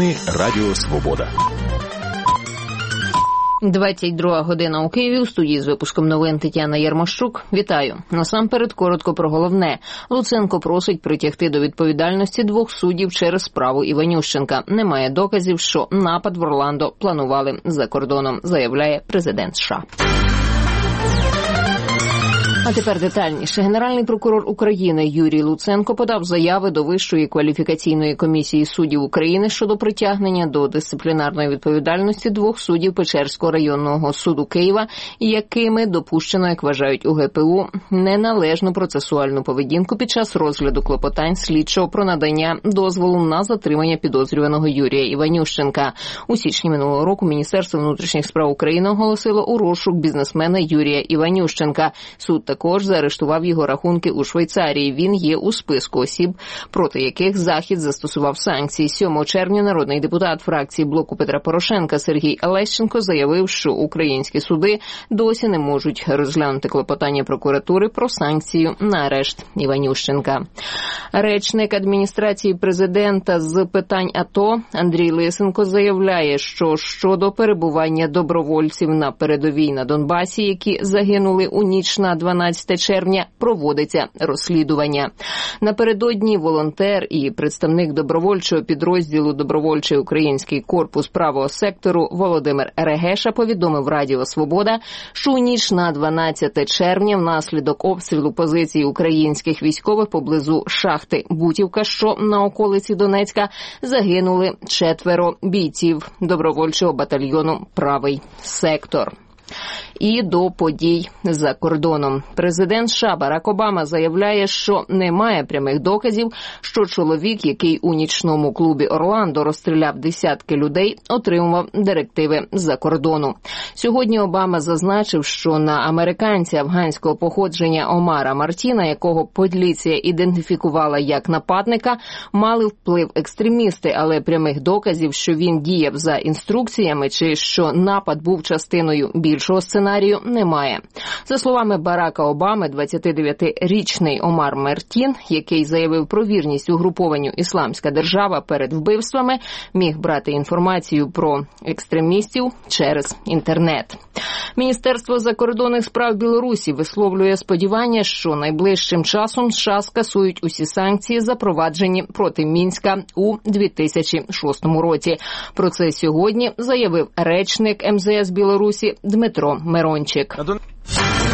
Новини Радіо Свобода. 22 година у Києві. У студії з випуском новин Тетяна Ярмощук. Вітаю. Насамперед коротко про головне. Луценко просить притягти до відповідальності 2 суддів через справу Іванющенка. Немає доказів, що напад в Орландо планували за кордоном, заявляє президент США. А тепер детальніше. Генеральний прокурор України Юрій Луценко подав заяви до Вищої кваліфікаційної комісії суддів України щодо притягнення до дисциплінарної відповідальності 2 суддів Печерського районного суду Києва, якими допущено, як вважають у ГПУ, неналежну процесуальну поведінку під час розгляду клопотань слідчого про надання дозволу на затримання підозрюваного Юрія Іванющенка. У січні минулого року Міністерство внутрішніх справ України оголосило у розшук бізнесмена Юрія Іванющенка. Суд також заарештував його рахунки у Швейцарії. Він є у списку осіб, проти яких Захід застосував санкції. 7 червня народний депутат фракції блоку Петра Порошенка Сергій Лещенко заявив, що українські суди досі не можуть розглянути клопотання прокуратури про санкцію на арешт Іванющенка. Речник адміністрації президента з питань АТО Андрій Лисенко заявляє, що щодо перебування добровольців на передовій на Донбасі, які загинули у ніч на 12 червня, проводиться розслідування. Напередодні волонтер і представник добровольчого підрозділу «Добровольчий український корпус правого сектору» Володимир Регеша повідомив Радіо Свобода, що у ніч на 12 червня внаслідок обстрілу позицій українських військових поблизу шахти Бутівка, що на околиці Донецька, загинули 4 бійців добровольчого батальйону «Правий сектор». І до подій за кордоном. Президент США Барак Обама заявляє, що немає прямих доказів, що чоловік, який у нічному клубі Орландо розстріляв десятки людей, отримував директиви з-за кордону. Сьогодні Обама зазначив, що на американця афганського походження Омара Мартіна, якого поліція ідентифікувала як нападника, мали вплив екстремісти, але прямих доказів, що він діяв за інструкціями чи що напад був частиною більшого сценарію, немає. За словами Барака Обами, 29-річний Омар Мартін, який заявив про вірність угрупованню «Ісламська держава» перед вбивствами, міг брати інформацію про екстремістів через інтернет. Міністерство закордонних справ Білорусі висловлює сподівання, що найближчим часом США скасують усі санкції, запроваджені проти Мінська у 2006 році. Про це сьогодні заявив речник МЗС Білорусі Дмитро Мирончик.